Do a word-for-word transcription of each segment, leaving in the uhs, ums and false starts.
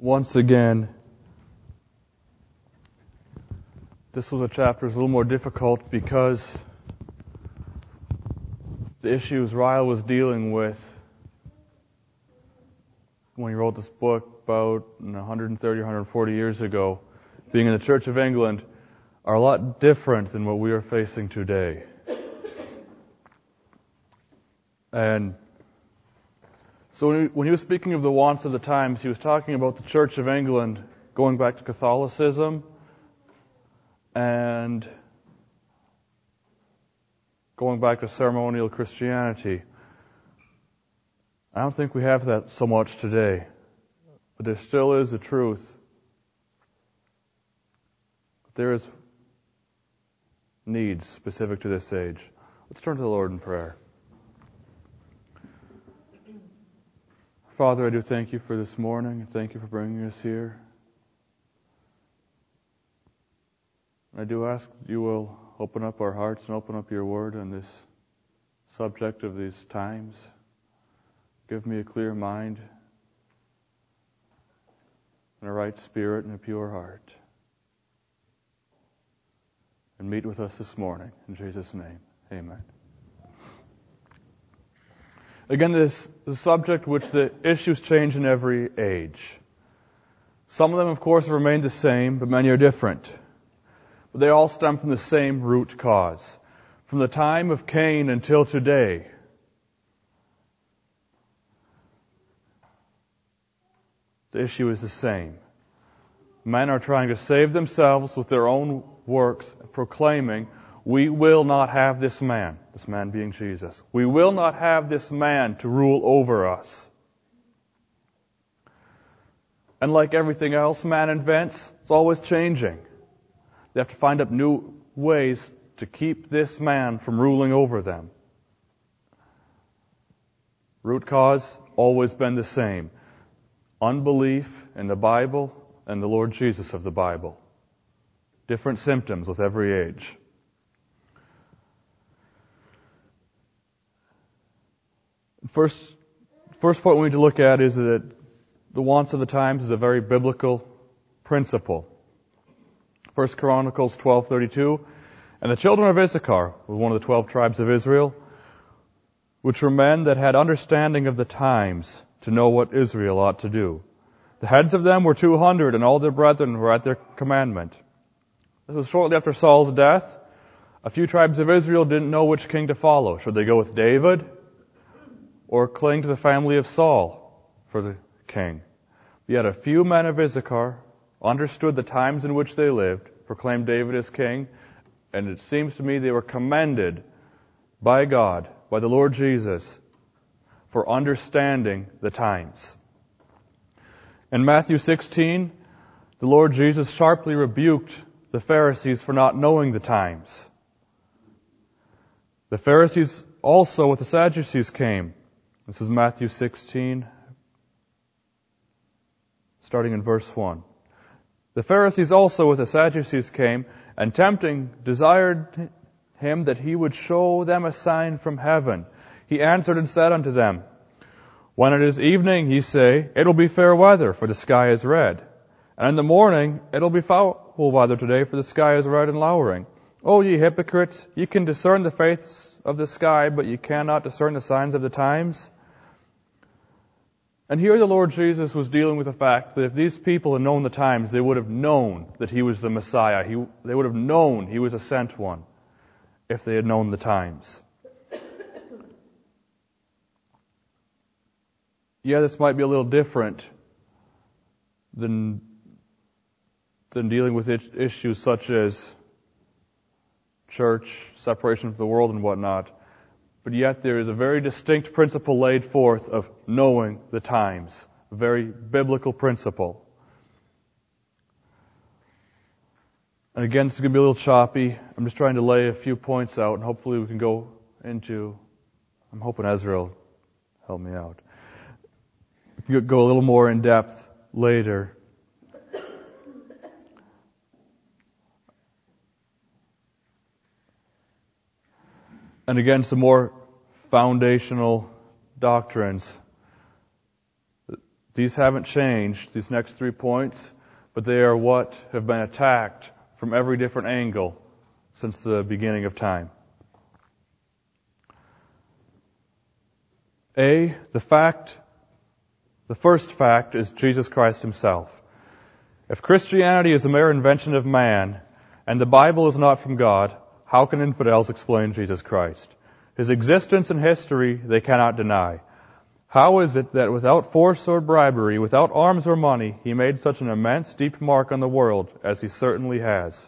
once again, this was a chapter that's a little more difficult because the issues Ryle was dealing with when he wrote this book about one hundred thirty or one hundred forty years ago, being in the Church of England, are a lot different than what we are facing today. And so when he, when he was speaking of the wants of the times, he was talking about the Church of England going back to Catholicism and going back to ceremonial Christianity. I don't think we have that so much today, but there still is a truth. There is needs specific to this age. Let's turn to the Lord in prayer. Father, I do thank you for this morning, and thank you for bringing us here. I do ask that you will open up our hearts and open up your word on this subject of these times. Give me a clear mind and a right spirit and a pure heart. And meet with us this morning. In Jesus' name, amen. Again, this is a subject which the issues change in every age. Some of them, of course, remain the same, but many are different. But they all stem from the same root cause. From the time of Cain until today, the issue is the same. Men are trying to save themselves with their own works, proclaiming, we will not have this man, this man being Jesus. We will not have this man to rule over us. And like everything else man invents, it's always changing. They have to find up new ways to keep this man from ruling over them. Root cause, always been the same. Unbelief in the Bible and the Lord Jesus of the Bible. Different symptoms with every age. First, first point we need to look at is that the wants of the times is a very biblical principle. First Chronicles twelve thirty-two, and the children of Issachar were one of the twelve tribes of Israel, which were men that had understanding of the times to know what Israel ought to do. The heads of them were two hundred, and all their brethren were at their commandment. This was shortly after Saul's death. A few tribes of Israel didn't know which king to follow. Should they go with David or cling to the family of Saul for the king? Yet a few men of Issachar understood the times in which they lived, proclaimed David as king, and it seems to me they were commended by God, by the Lord Jesus, for understanding the times. In Matthew sixteen, the Lord Jesus sharply rebuked the Pharisees for not knowing the times. The Pharisees also with the Sadducees came. This is Matthew sixteen, starting in verse one. The Pharisees also with the Sadducees came, and tempting desired him that he would show them a sign from heaven. He answered and said unto them, when it is evening, ye say, it'll be fair weather, for the sky is red. And in the morning, it'll be foul weather today, for the sky is red and lowering. O ye hypocrites, ye can discern the face of the sky, but ye cannot discern the signs of the times. And here the Lord Jesus was dealing with the fact that if these people had known the times, they would have known that He was the Messiah. He, they would have known He was a sent one if they had known the times. Yeah, this might be a little different than, than dealing with issues such as church, separation from the world and whatnot. But yet there is a very distinct principle laid forth of knowing the times. A very biblical principle. And again, this is going to be a little choppy. I'm just trying to lay a few points out, and hopefully we can go into, I'm hoping Ezra will help me out. We can go a little more in depth later. And again, some more foundational doctrines. These haven't changed, these next three points, but they are what have been attacked from every different angle since the beginning of time. A, the fact, the first fact is Jesus Christ himself. If Christianity is a mere invention of man, and the Bible is not from God, how can infidels explain Jesus Christ? His existence and history they cannot deny. How is it that without force or bribery, without arms or money, he made such an immense, deep mark on the world, as he certainly has?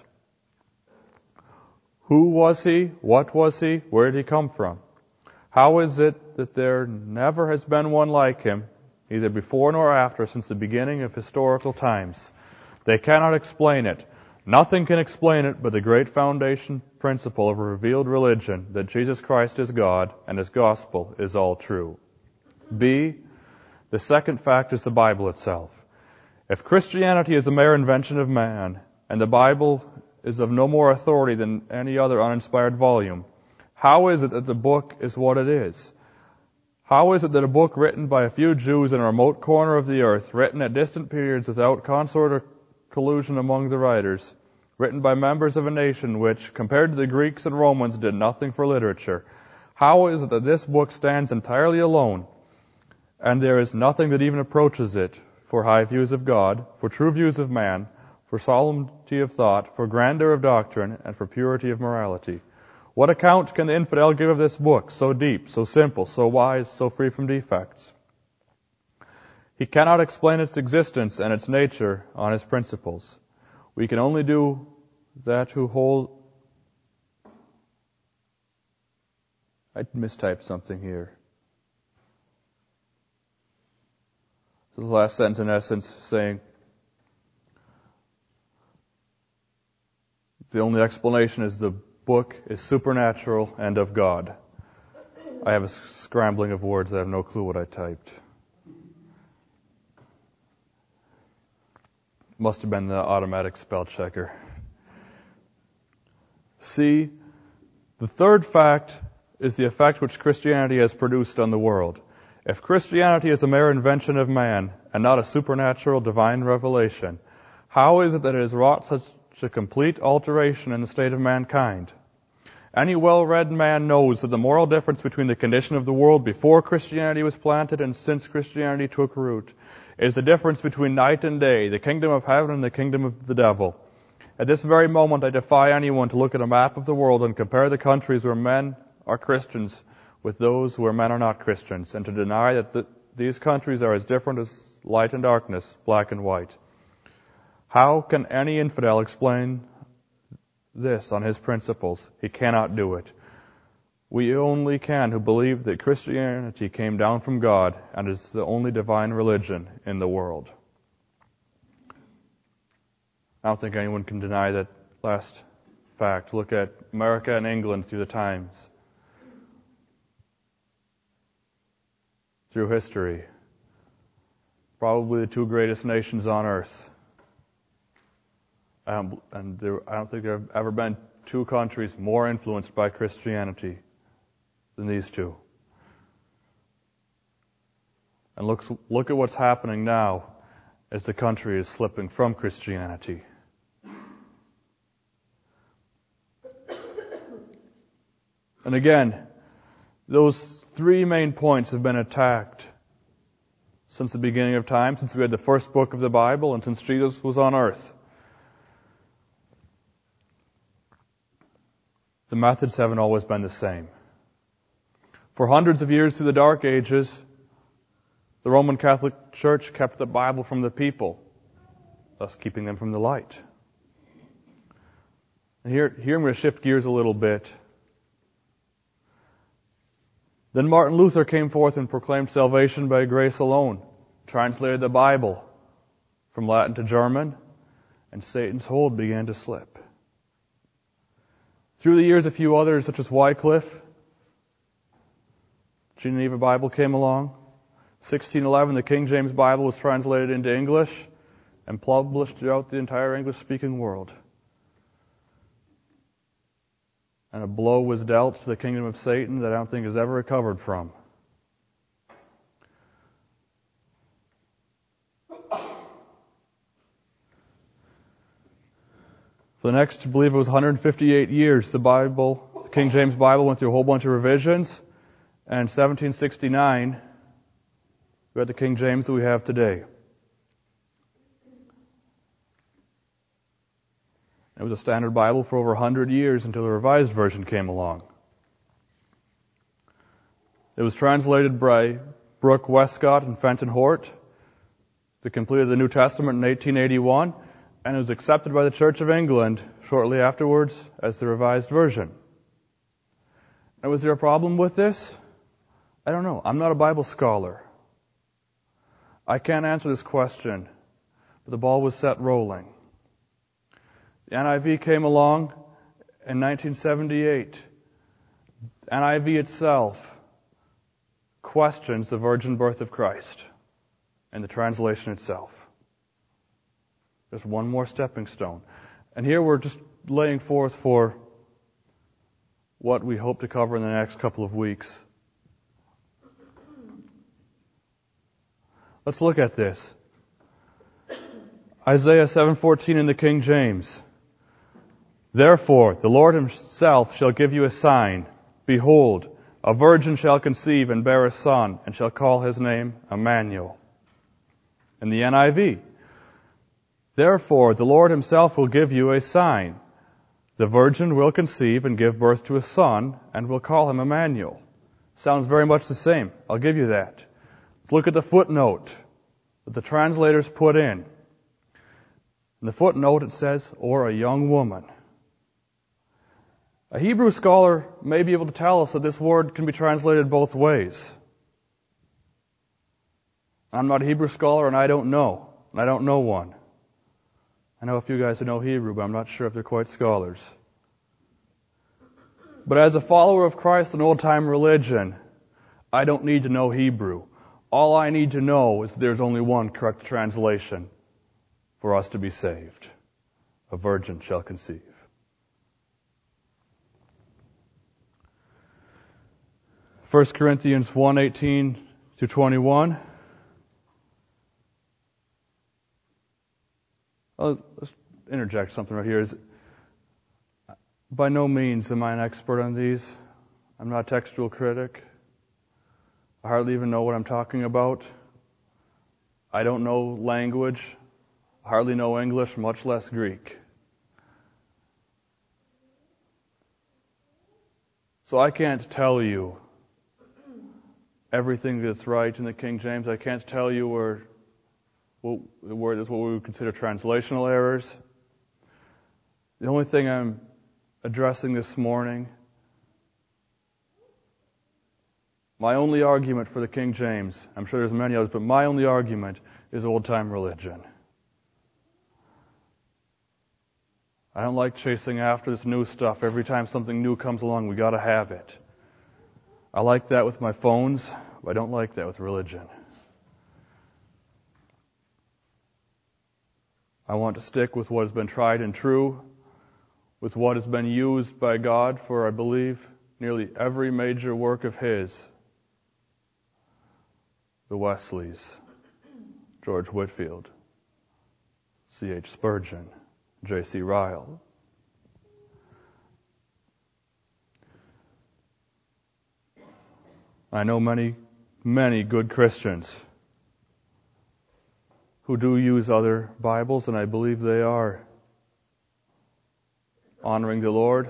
Who was he? What was he? Where did he come from? How is it that there never has been one like him, neither before nor after, since the beginning of historical times? They cannot explain it. Nothing can explain it but the great foundation principle of a revealed religion, that Jesus Christ is God and his gospel is all true. B, the second fact is the Bible itself. If Christianity is a mere invention of man, and the Bible is of no more authority than any other uninspired volume, how is it that the book is what it is? How is it that a book written by a few Jews in a remote corner of the earth, written at distant periods without consort or collusion among the writers, written by members of a nation which, compared to the Greeks and Romans, did nothing for literature, how is it that this book stands entirely alone, and there is nothing that even approaches it for high views of God, for true views of man, for solemnity of thought, for grandeur of doctrine, and for purity of morality? What account can the infidel give of this book, so deep, so simple, so wise, so free from defects? He cannot explain its existence and its nature on his principles. We can only do that who hold... I mistyped something here. The last sentence, in essence, saying the only explanation is the book is supernatural and of God. I have a scrambling of words. I have no clue what I typed. Must have been the automatic spell checker. C, the third fact is the effect which Christianity has produced on the world. If Christianity is a mere invention of man and not a supernatural divine revelation, how is it that it has wrought such a complete alteration in the state of mankind? Any well-read man knows that the moral difference between the condition of the world before Christianity was planted and since Christianity took root is the difference between night and day, the kingdom of heaven and the kingdom of the devil. At this very moment, I defy anyone to look at a map of the world and compare the countries where men are Christians with those where men are not Christians, and to deny that the, these countries are as different as light and darkness, black and white. How can any infidel explain this on his principles? He cannot do it. We only can who believe that Christianity came down from God and is the only divine religion in the world. I don't think anyone can deny that last fact. Look at America and England through the times, through history. Probably the two greatest nations on earth. Um, and there, I don't think there have ever been two countries more influenced by Christianity than these two. And look, look at what's happening now as the country is slipping from Christianity. And again, those three main points have been attacked since the beginning of time, since we had the first book of the Bible, and since Jesus was on earth. The methods haven't always been the same. For hundreds of years through the Dark Ages, the Roman Catholic Church kept the Bible from the people, thus keeping them from the light. And here, here I'm going to shift gears a little bit. Then Martin Luther came forth and proclaimed salvation by grace alone, translated the Bible from Latin to German, and Satan's hold began to slip. Through the years, a few others, such as Wycliffe, Geneva Bible came along. sixteen eleven, the King James Bible was translated into English and published throughout the entire English-speaking world. And a blow was dealt to the kingdom of Satan that I don't think has ever recovered from. For the next, I believe it was one hundred fifty-eight years, the Bible, the King James Bible went through a whole bunch of revisions. And in seventeen sixty-nine, we had the King James that we have today. It was a standard Bible for over one hundred years until the Revised Version came along. It was translated by Brooke Westcott and Fenton Hort. They completed the New Testament in eighteen eighty-one, and it was accepted by the Church of England shortly afterwards as the Revised Version. And was there a problem with this? I don't know. I'm not a Bible scholar. I can't answer this question, but the ball was set rolling. The N I V came along in nineteen seventy-eight. The N I V itself questions the virgin birth of Christ and the translation itself. Just one more stepping stone. And here we're just laying forth for what we hope to cover in the next couple of weeks. Let's look at this. Isaiah seven fourteen in the King James. Therefore, the Lord himself shall give you a sign. Behold, a virgin shall conceive and bear a son, and shall call his name Emmanuel. In the N I V, therefore, the Lord himself will give you a sign. The virgin will conceive and give birth to a son, and will call him Emmanuel. Sounds very much the same. I'll give you that. Let's look at the footnote that the translators put in. In the footnote it says, or a young woman. A Hebrew scholar may be able to tell us that this word can be translated both ways. I'm not a Hebrew scholar and I don't know. And I don't know one. I know a few guys who know Hebrew, but I'm not sure if they're quite scholars. But as a follower of Christ in old-time religion, I don't need to know Hebrew. All I need to know is that there's only one correct translation for us to be saved. A virgin shall conceive. First Corinthians one eighteen to twenty-one. I'll just interject something right here. Is, by no means am I an expert on these. I'm not a textual critic. I hardly even know what I'm talking about. I don't know language. I hardly know English, much less Greek. So I can't tell you everything that's right in the King James. I can't tell you where, where there's what we would consider translational errors. The only thing I'm addressing this morning, my only argument for the King James, I'm sure there's many others, but my only argument is old-time religion. I don't like chasing after this new stuff. Every time something new comes along, we got to have it. I like that with my phones, but I don't like that with religion. I want to stick with what has been tried and true, with what has been used by God for, I believe, nearly every major work of His. The Wesleys, George Whitefield, C H Spurgeon, J C Ryle. I know many, many good Christians who do use other Bibles, and I believe they are honoring the Lord.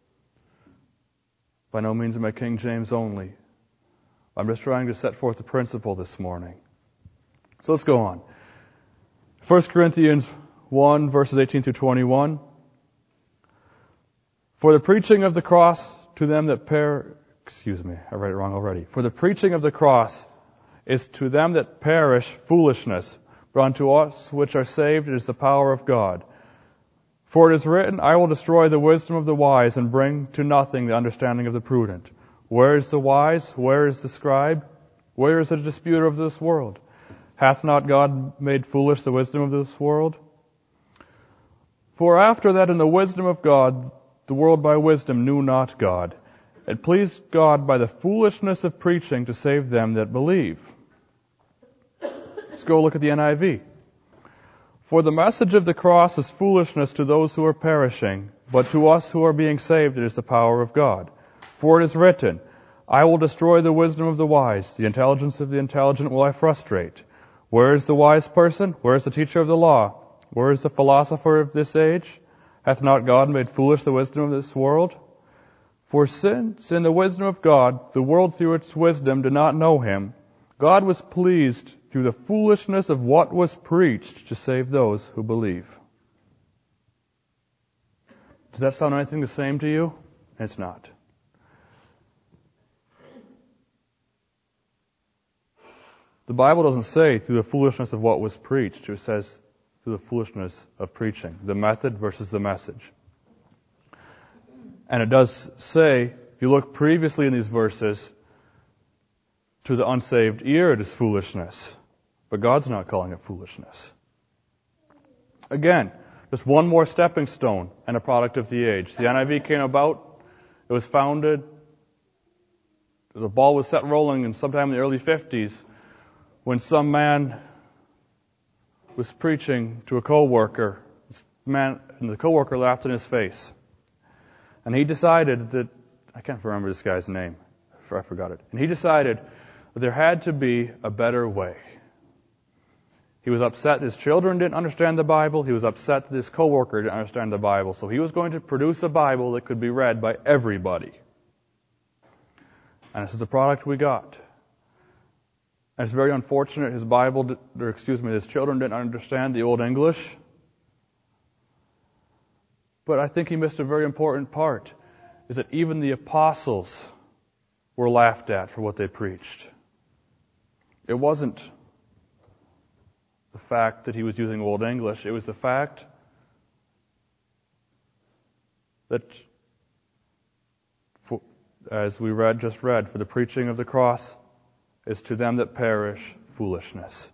By no means am I King James only. I'm just trying to set forth a principle this morning. So let's go on. First Corinthians one, verses eighteen through twenty-one. For the preaching of the cross to them that per... Excuse me, I read it wrong already. For the preaching of the cross is to them that perish foolishness, but unto us which are saved it is the power of God. For it is written, I will destroy the wisdom of the wise and bring to nothing the understanding of the prudent. Where is the wise? Where is the scribe? Where is the disputer of this world? Hath not God made foolish the wisdom of this world? For after that in the wisdom of God, the world by wisdom knew not God. It pleased God by the foolishness of preaching to save them that believe. Let's go look at the N I V. For the message of the cross is foolishness to those who are perishing, but to us who are being saved it is the power of God. For it is written, I will destroy the wisdom of the wise, the intelligence of the intelligent will I frustrate. Where is the wise person? Where is the teacher of the law? Where is the philosopher of this age? Hath not God made foolish the wisdom of this world? For since in the wisdom of God, the world through its wisdom did not know him, God was pleased through the foolishness of what was preached to save those who believe. Does that sound anything the same to you? It's not. The Bible doesn't say through the foolishness of what was preached. It says through the foolishness of preaching. The method versus the message. And it does say, if you look previously in these verses, to the unsaved ear it is foolishness. But God's not calling it foolishness. Again, just one more stepping stone and a product of the age. The N I V came about, it was founded, the ball was set rolling in sometime in the early fifties when some man was preaching to a coworker. This man, and the coworker laughed in his face. And he decided that, I can't remember this guy's name, I forgot it. And he decided that there had to be a better way. He was upset his children didn't understand the Bible. He was upset that his coworker didn't understand the Bible. So he was going to produce a Bible that could be read by everybody. And this is the product we got. And it's very unfortunate his Bible, or excuse me, his children didn't understand the Old English. But I think he missed a very important part, is that even the apostles were laughed at for what they preached. It wasn't the fact that he was using Old English. It was the fact that, for, as we read, just read, for the preaching of the cross is to them that perish foolishness.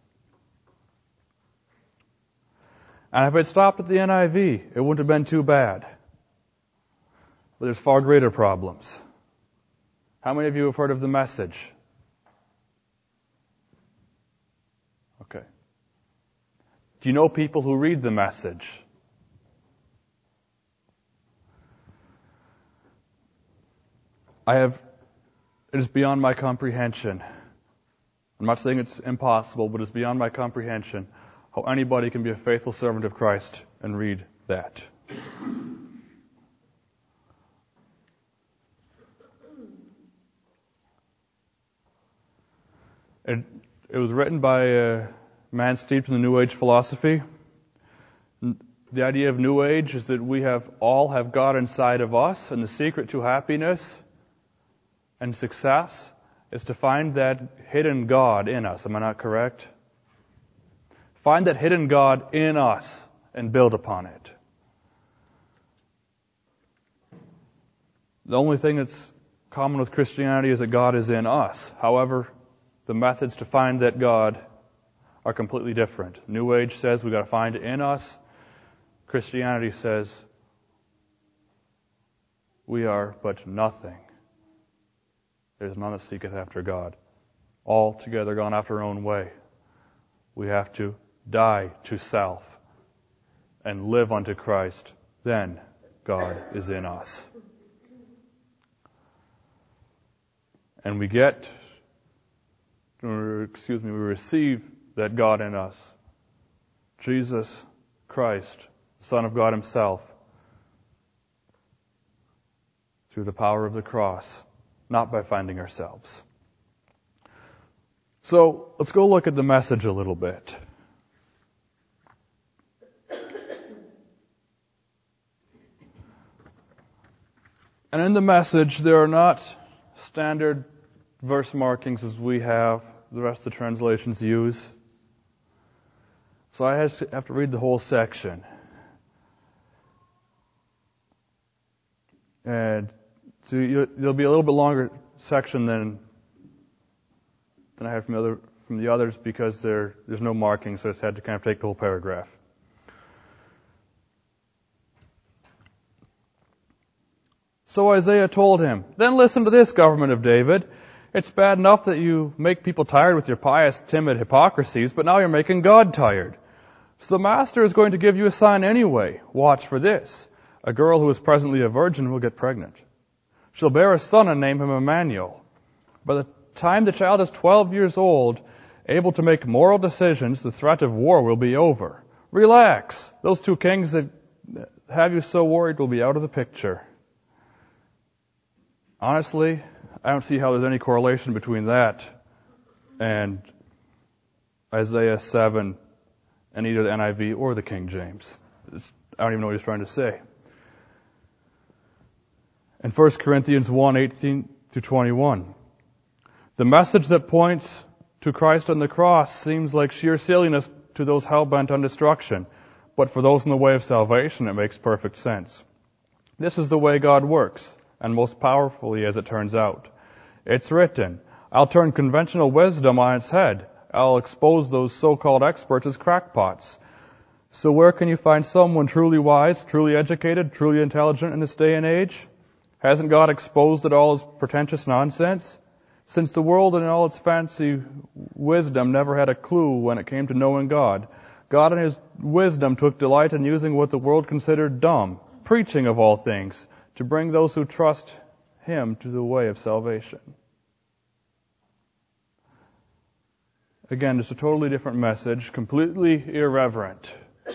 And if it stopped at the N I V, it wouldn't have been too bad. But there's far greater problems. How many of you have heard of the Message? Okay. Do you know people who read the Message? I have, it is beyond my comprehension. I'm not saying it's impossible, but it's beyond my comprehension how anybody can be a faithful servant of Christ and read that. It, it was written by a man steeped in the New Age philosophy. The idea of New Age is that we have all have God inside of us, and the secret to happiness and success is to find that hidden God in us. Am I not correct? Find that hidden God in us and build upon it. The only thing that's common with Christianity is that God is in us. However, the methods to find that God are completely different. New Age says we've got to find it in us. Christianity says we are but nothing. There's none that seeketh after God. All together gone after our own way. We have to die to self and live unto Christ. Then God is in us. And we get, or excuse me, we receive that God in us. Jesus Christ, the Son of God Himself, through the power of the cross, not by finding ourselves. So let's go look at the Message a little bit. And in the Message, there are not standard verse markings as we have, the rest of the translations use. So I have to read the whole section. And so you, there'll be a little bit longer section than than I have from the other from the others because there there's no marking, so I just had to kind of take the whole paragraph. So Isaiah told him, "Then listen to this, government of David. It's bad enough that you make people tired with your pious, timid hypocrisies, but now you're making God tired. So the Master is going to give you a sign anyway. Watch for this. A girl who is presently a virgin will get pregnant. She'll bear a son and name him Emmanuel. By the time the child is twelve years old, able to make moral decisions, the threat of war will be over. Relax. Those two kings that have you so worried will be out of the picture. Honestly, I don't see how there's any correlation between that and Isaiah seven and either the N I V or the King James. It's, I don't even know what he's trying to say. In First Corinthians one, eighteen to twenty-one, the message that points to Christ on the cross seems like sheer silliness to those hell-bent on destruction, but for those in the way of salvation, it makes perfect sense. This is the way God works, and most powerfully as it turns out. It's written, I'll turn conventional wisdom on its head. I'll expose those so-called experts as crackpots. So where can you find someone truly wise, truly educated, truly intelligent in this day and age? Hasn't God exposed it all as pretentious nonsense? Since the world in all its fancy wisdom never had a clue when it came to knowing God, God in His wisdom took delight in using what the world considered dumb, preaching of all things, to bring those who trust Him to the way of salvation. Again, it's a totally different message, completely irreverent.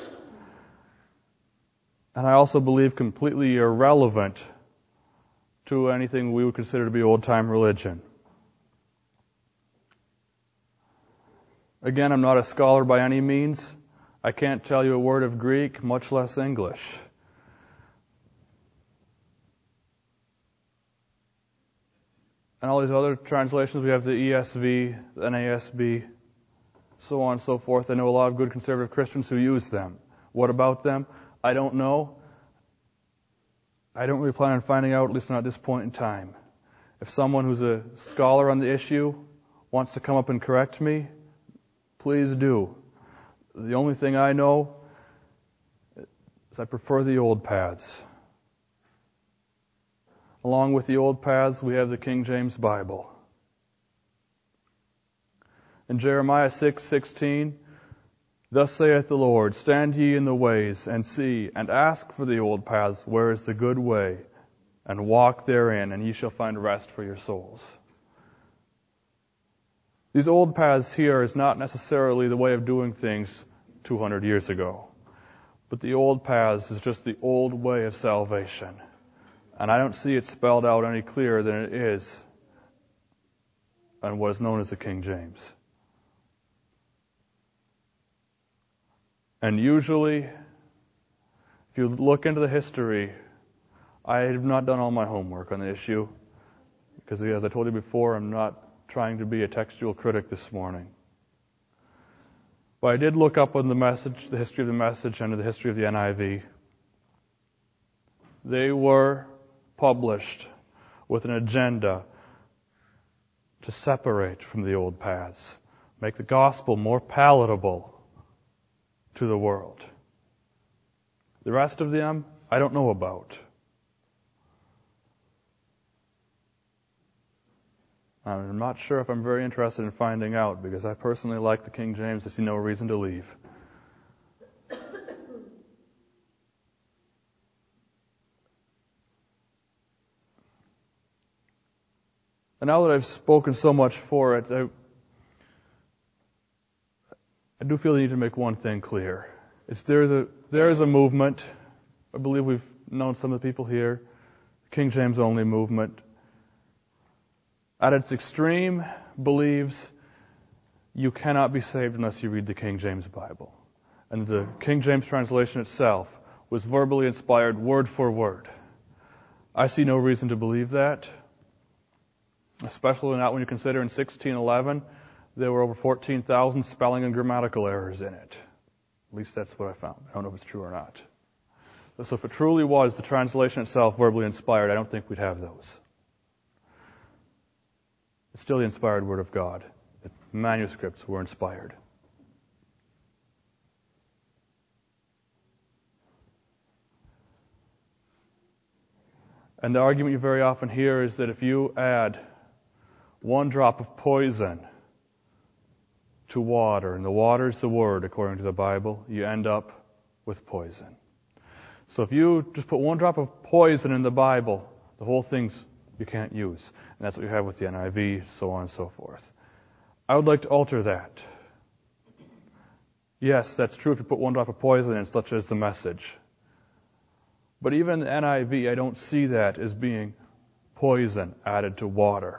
And I also believe completely irrelevant to anything we would consider to be old-time religion. Again, I'm not a scholar by any means. I can't tell you a word of Greek, much less English. And all these other translations, we have the E S V, the N A S B, so on and so forth. I know a lot of good conservative Christians who use them. What about them? I don't know. I don't really plan on finding out, at least not at this point in time. If someone who's a scholar on the issue wants to come up and correct me, please do. The only thing I know is I prefer the old paths. Along with the old paths, we have the King James Bible. In Jeremiah six sixteen, Thus saith the Lord, Stand ye in the ways, and see, and ask for the old paths, where is the good way, and walk therein, and ye shall find rest for your souls. These old paths here is not necessarily the way of doing things two hundred years ago. But the old paths is just the old way of salvation. And I don't see it spelled out any clearer than it is on what is known as the King James. And usually, if you look into the history, I have not done all my homework on the issue, because as I told you before, I'm not trying to be a textual critic this morning. But I did look up on the message, the history of the message, and the history of the N I V. They were published with an agenda to separate from the old paths, make the gospel more palatable to the world. The rest of them, I don't know about. I'm not sure if I'm very interested in finding out, because I personally like the King James. I see no reason to leave. And now that I've spoken so much for it, I, I do feel the need to make one thing clear. It's there is a there is a movement. I believe we've known some of the people here, the King James only movement. At its extreme, believes you cannot be saved unless you read the King James Bible. And the King James translation itself was verbally inspired word for word. I see no reason to believe that, especially not when you consider in sixteen eleven there were over fourteen thousand spelling and grammatical errors in it. At least that's what I found. I don't know if it's true or not. So if it truly was the translation itself verbally inspired, I don't think we'd have those. It's still the inspired Word of God. The manuscripts were inspired. And the argument you very often hear is that if you add one drop of poison to water, and the water is the Word, according to the Bible, you end up with poison. So if you just put one drop of poison in the Bible, the whole thing's you can't use. And that's what you have with the N I V, so on and so forth. I would like to alter that. Yes, that's true if you put one drop of poison in, such as the Message. But even in the N I V, I don't see that as being poison added to water.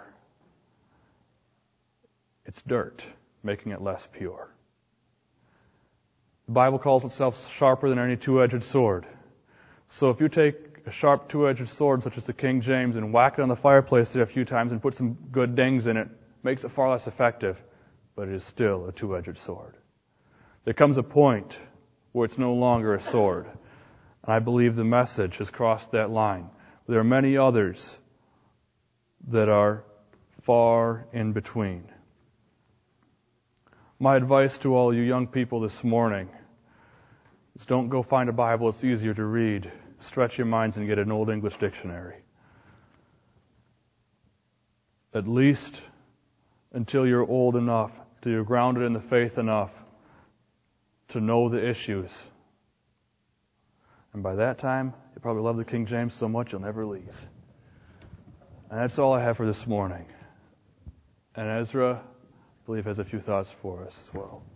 It's dirt, making it less pure. The Bible calls itself sharper than any two-edged sword. So if you take a sharp two-edged sword, such as the King James, and whack it on the fireplace there a few times and put some good dings in it, makes it far less effective, but it is still a two-edged sword. There comes a point where it's no longer a sword. And I believe the Message has crossed that line. There are many others that are far in between. My advice to all you young people this morning is don't go find a Bible it's easier to read. Stretch your minds and get an Old English dictionary. At least until you're old enough, till you're grounded in the faith enough to know the issues. And by that time, you'll probably love the King James so much you'll never leave. And that's all I have for this morning. And Ezra, I believe, has a few thoughts for us as well.